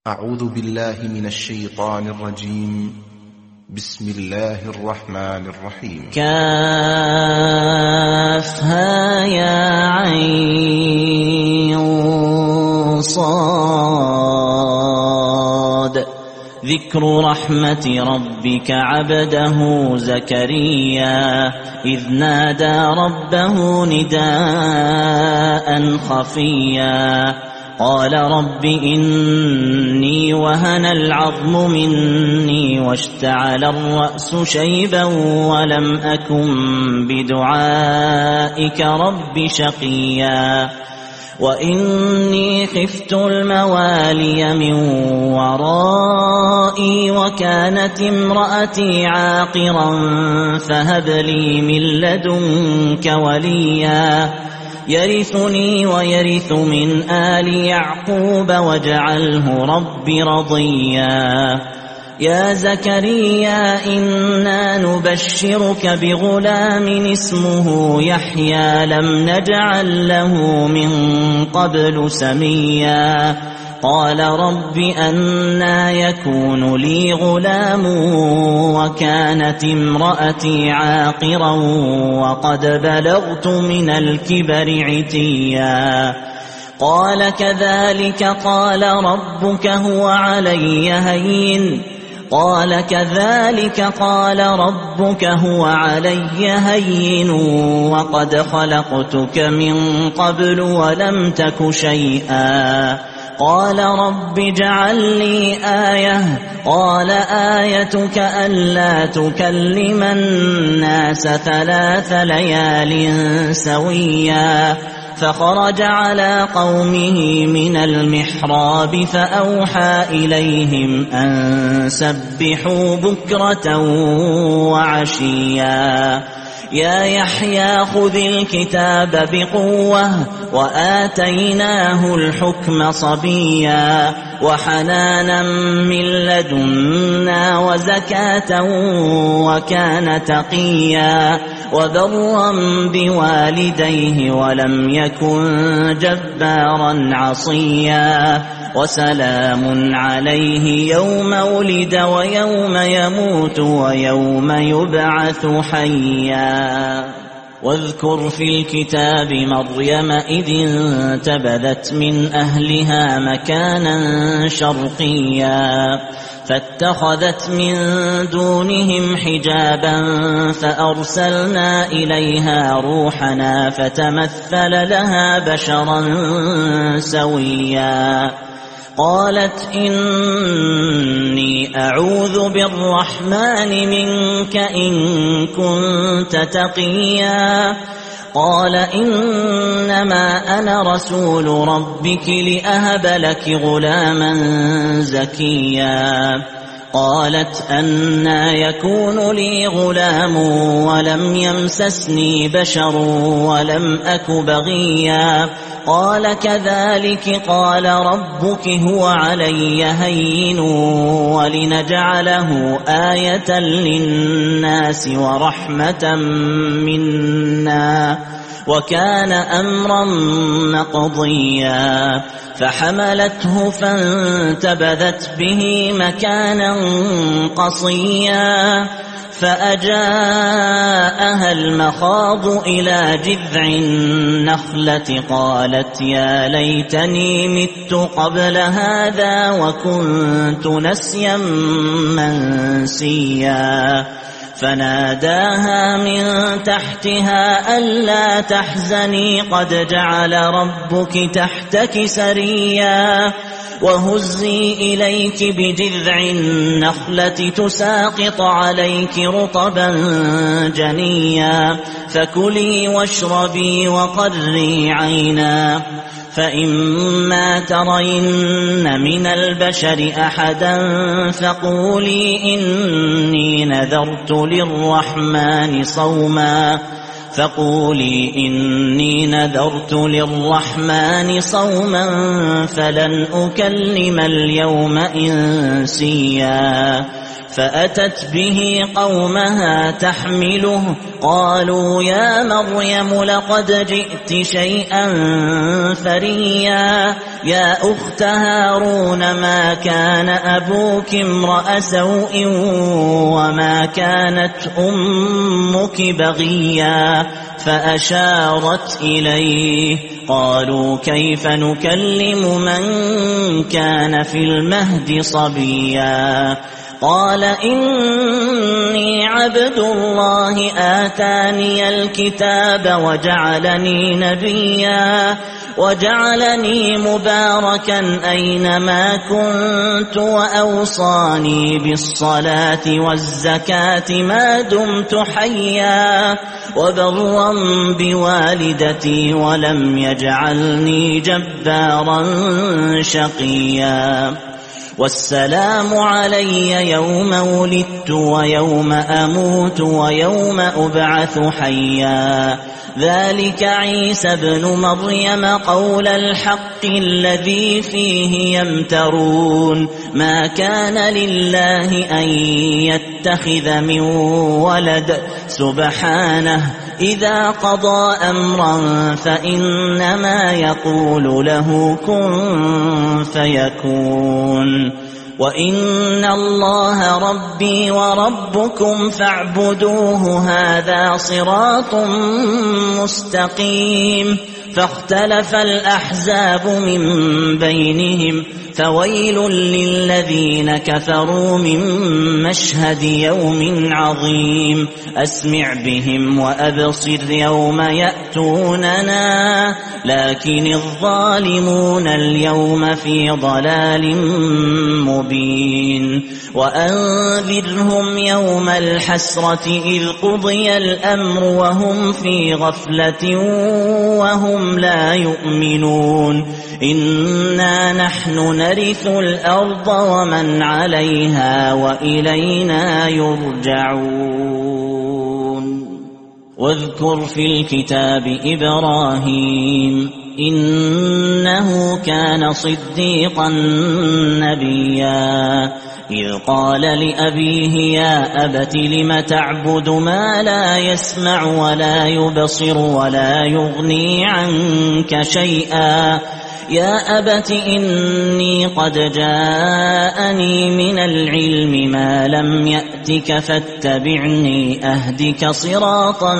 أعوذ بالله من الشيطان الرجيم. بسم الله الرحمن الرحيم. كافها يا عين صاد. ذكر رحمة ربك عبده زكريا إذ نادى ربه نداء خفيا قال رب إني وهن العظم مني واشتعل الرأس شيبا ولم أكن بدعائك رب شقيا وإني خفت الموالي من ورائي وكانت امرأتي عاقرا فهب لي من لدنك وليا يرثني ويرث من آل يعقوب واجعله رب رضيا. يا زكريا إنا نبشرك بغلام اسمه يحيى لم نجعل له من قبل سميا قال رب أنى يكون لي غلام وكانت امرأتي عاقرا وقد بلغت من الكبر عتيا قال كذلك قال ربك هو علي هين وقد خلقتك من قبل ولم تك شيئا قال رب اجعل لي آية قال آيتك ألا تكلم الناس 3 ليال سويا فخرج على قومه من المحراب فأوحى إليهم أن سبحوا بكرة وعشيا يا يحيى خذ الكتاب بقوة وآتيناه الحكم صبيا وحنانا من لدنا وزكاة وكان تقيا وبرا بوالديه ولم يكن جبارا عصيا وسلام عليه يوم ولد ويوم يموت ويوم يبعث حيا. واذكر في الكتاب مريم إذ انتبذت من أهلها مكانا شرقيا فاتخذت من دونهم حجابا فأرسلنا إليها روحنا فتمثل لها بشرا سويا قالت إني أعوذ بالرحمن منك إن كنت تقيا قال إنما أنا رسول ربك لأهب لك غلاما زكيا قالت أنى يكون لي غلام ولم يمسسني بشر ولم أك بغيا قال كذلك قال ربك هو علي هين ولنجعله آية للناس ورحمة منا وكان أمرا مقضيا فحملته فانتبذت به مكانا قصيا فأجاءها المخاض إلى جذع النخلة قالت يا ليتني مت قبل هذا وكنت نسيا منسيا فناداها من تحتها ألا تحزني قد جعل ربك تحتك سريا وهزي إليك بجذع النخلة تساقط عليك رطبا جنيا فكلي واشربي وقري عينا فإما ترين من البشر أحدا فقولي إني نذرت للرحمن صوما فلن أكلم اليوم إنسيا فأتت به قومها تحمله قالوا يا مريم لقد جئت شيئا فريا يا أخت هارون ما كان أبوك امرأ سوء وما كانت أمك بغيا فأشارت إليه قالوا كيف نكلم من كان في المهد صبيا قال إني عبد الله آتاني الكتاب وجعلني نبيا وجعلني مباركا أينما كنت وأوصاني بالصلاة والزكاة ما دمت حيا وبرا بوالدتي ولم يجعلني جبارا شقيا والسلام علي يوم ولدت ويوم أموت ويوم أبعث حيا ذلك عيسى ابن مريم قول الحق الذي فيه يمترون ما كان لله أن يتخذ من ولد سبحانه إذا قضى أمرا فإنما يقول له كن فيكون وإن الله ربي وربكم فاعبدوه هذا صراط مستقيم فاختلف الأحزاب من بينهم فويل للذين كفروا من مشهد يوم عظيم أسمع بهم وأبصر يوم يأتوننا لكن الظالمون اليوم في ضلال مبين وأنذرهم يوم الحسرة إذ قضي الأمر وهم في غفلة وهم لا يؤمنون إنا نحن نرث الأرض ومن عليها وإلينا يرجعون واذكر في الكتاب إبراهيم إنه كان صديقا نبيا إذ قال لأبيه يا أبت لم تعبد ما لا يسمع ولا يبصر ولا يغني عنك شيئا يا أبت إني قد جاءني من العلم ما لم يأتك فاتبعني أهدك صراطا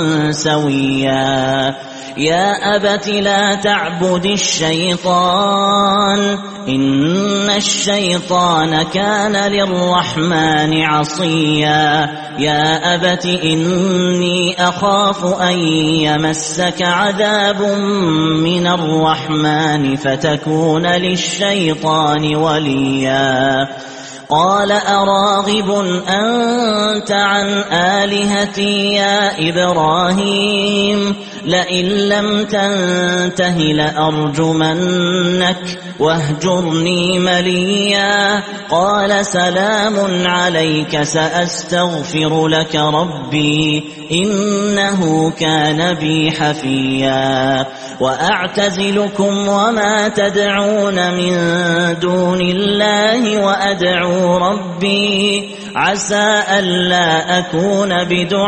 سويا يا أبت لا تعبد الشيطان إن الشيطان كان للرحمن عصيا يا أبت إني أخاف أن يمسك عذاب من الرحمن فتكون للشيطان وليا قال أراغب أنت عن آلهتي يا إبراهيم لئن لم تنته لأرجمنك واهجرني مليا قال سلام عليك سأستغفر لك ربي إنه كان بي حفيا وأعتزلكم وما تدعون من دون الله وأدعو ربي عسى ألا أكون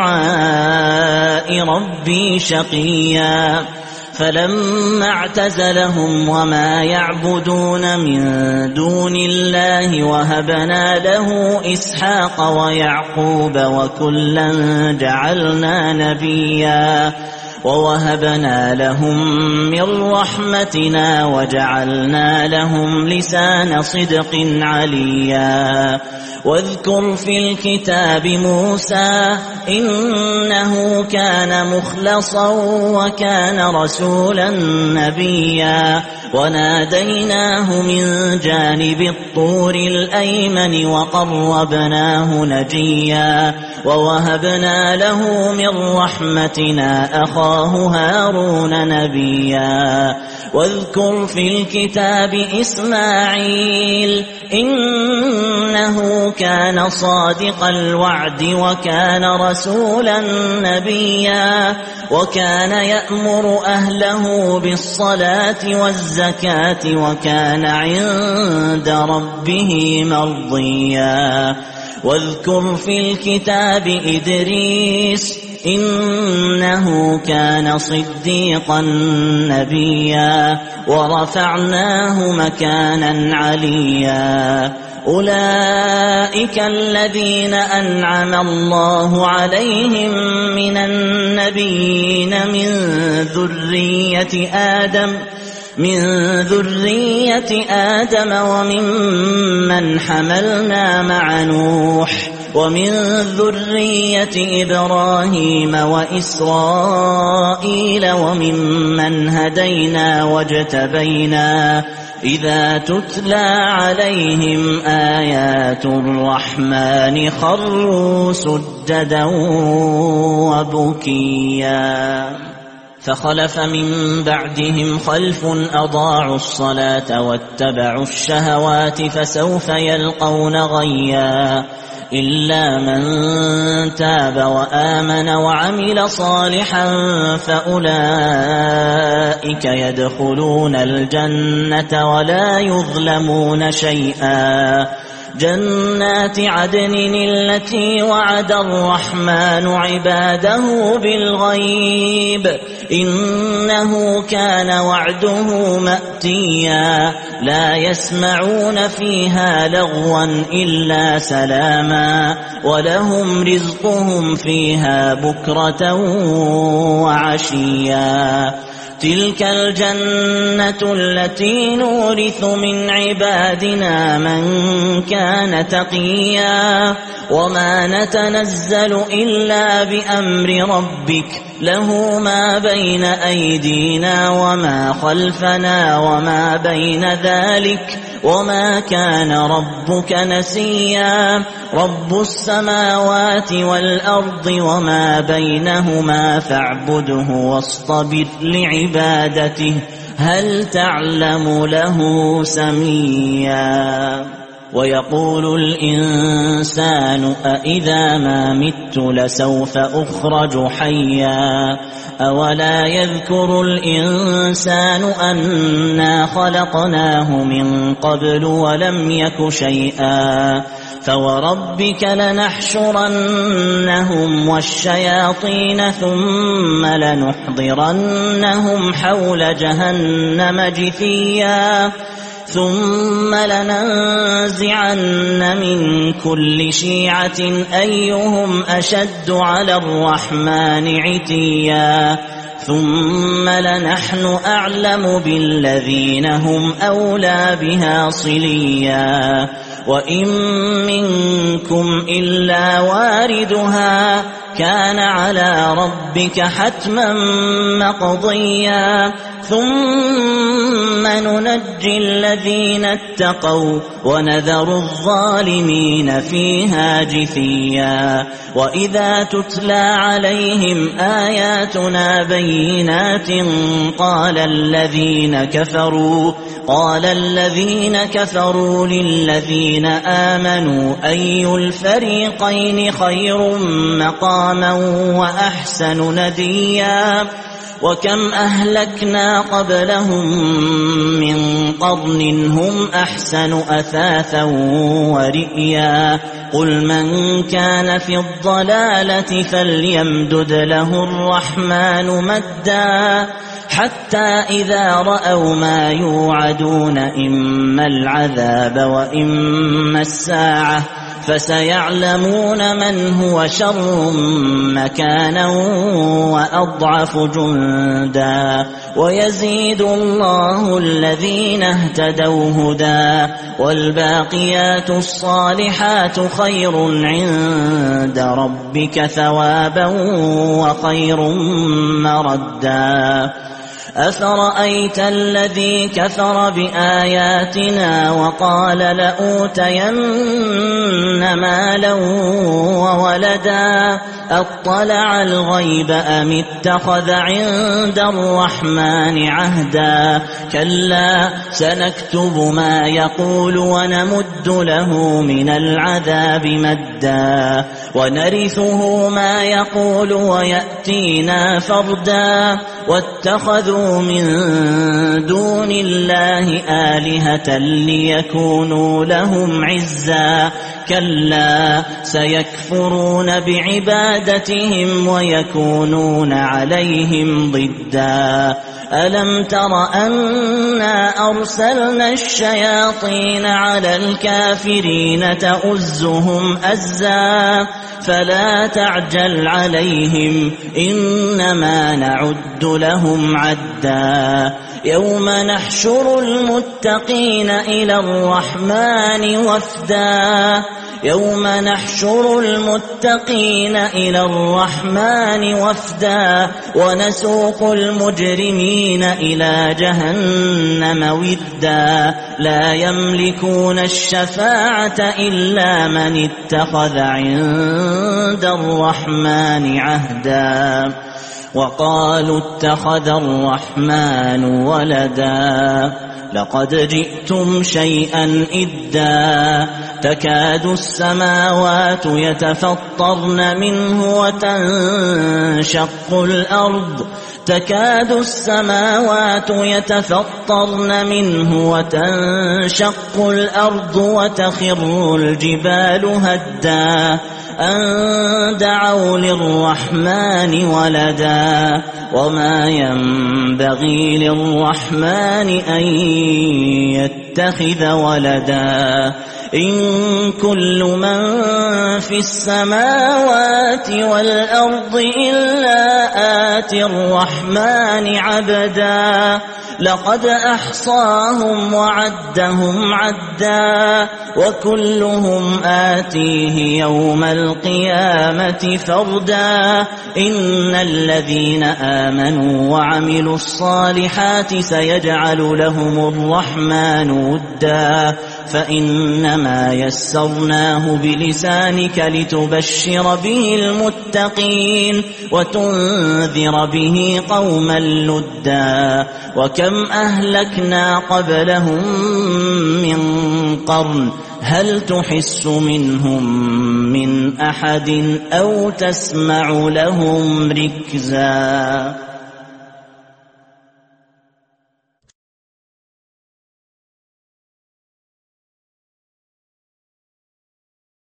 بدعاء ربي شقيا فلما اعتزلهم وما يعبدون من دون الله وهبنا له إسحاق ويعقوب وكلا جعلنا نبيا ووهبنا لهم من رحمتنا وجعلنا لهم لسان صدق عليا واذكر في الكتاب موسى إنه كان مخلصا وكان رسولا نبيا وناديناه من جانب الطور الأيمن وقربناه نجيا ووهبنا له من رحمتنا أخاه هارون نبيا واذكر في الكتاب إسماعيل إنه كان صادق الوعد وكان رسولا نبيا وكان يأمر أهله بالصلاة والزكاة وكان عند ربه مرضيا واذكر في الكتاب إدريس إنه كان صديقا نبيا ورفعناه مكانا عليا أولئك الذين أنعم الله عليهم من النبيين من ذرية آدم وممن حملنا مع نوح ومن ذرية إبراهيم وإسرائيل وممن هدينا واجتبينا إذا تتلى عليهم آيات الرحمن خروا سجدا وبكيا فخلف من بعدهم خلف أضاعوا الصلاة واتبعوا الشهوات فسوف يلقون غيا إلا من تاب وآمن وعمل صالحا فأولئك يدخلون الجنة ولا يظلمون شيئا جنات عدن التي وعد الرحمن عباده بالغيب إنه كان وعده مأتيا لا يسمعون فيها لغوا إلا سلاما ولهم رزقهم فيها بكرة وعشيا تلك الجنة التي نورث من عبادنا من كان تقيا وما نتنزل إلا بأمر ربك له ما بين أيدينا وما خلفنا وما بين ذلك وما كان ربك نسيا رب السماوات والأرض وما بينهما فاعبده واصطبر لعبادته هل تعلم له سميا ويقول الإنسان أإذا ما مت لسوف أخرج حيا أولا يذكر الإنسان أنا خلقناه من قبل ولم يك شيئا فوربك لنحشرنهم والشياطين ثم لنحضرنهم حول جهنم جثيا ثم لننزعن من كل شيعة أيهم أشد على الرحمن عتيا ثم لنحن أعلم بالذين هم أولى بها صليا وإن منكم إلا واردها كان على ربك حتما مقضيا ثم ننجي الذين اتقوا ونذر الظالمين فيها جثيا وإذا تتلى عليهم آياتنا بينات قال الذين كفروا للذين آمنوا أي الفريقين خير مقاما وأحسن نديا وكم أهلكنا قبلهم من قرن هم أحسن أثاثا ورئيا قل من كان في الضلالة فليمدد له الرحمن مدا حتى إذا رأوا ما يوعدون إما العذاب وإما الساعة فسيعلمون من هو شر مكانا وأضعف جندا ويزيد الله الذين اهتدوا هدى والباقيات الصالحات خير عند ربك ثوابا وخير مردا أفرأيت الذي كفر بآياتنا وقال لأوتين مالا وولدا أطلع الغيب أم اتخذ عند الرحمن عهدا كلا سنكتب ما يقول ونمد له من العذاب مدا ونرثه ما يقول ويأتينا فردا واتخذوا من دون الله آلهة ليكونوا لهم عزا كلا سيكفرون بعبادتهم ويكونون عليهم ضدا ألم تر أنا أرسلنا الشياطين على الكافرين تؤزهم أزا فلا تعجل عليهم إنما نعد لهم عدا يوم نحشر المتقين إلى الرحمن وفدا يوم نحشر المتقين إلى الرحمن وفدا ونسوق المجرمين إلى جهنم ودا لا يملكون الشفاعة إلا من اتخذ عند الرحمن عهدا وقالوا اتخذ الرحمن ولدا لقد جئتم شيئا إدا تكاد السماوات يتفطرن منه وتنشق الأرض وتخر الجبال هدا أن دعوا للرحمن ولدا وما ينبغي للرحمن أن يتخذ ولدا إن كل من في السماوات والأرض إلا آتي الرحمن عبدا لقد أحصاهم وعدهم عدا وكلهم آتيه يوم القيامة فردا إن الذين آمنوا وعملوا الصالحات سيجعل لهم الرحمن ودا فإنما يسرناه بلسانك لتبشر به المتقين وتنذر به قوما لدا وكم أهلكنا قبلهم من قرن هل تحس منهم من أحد أو تسمع لهم ركزا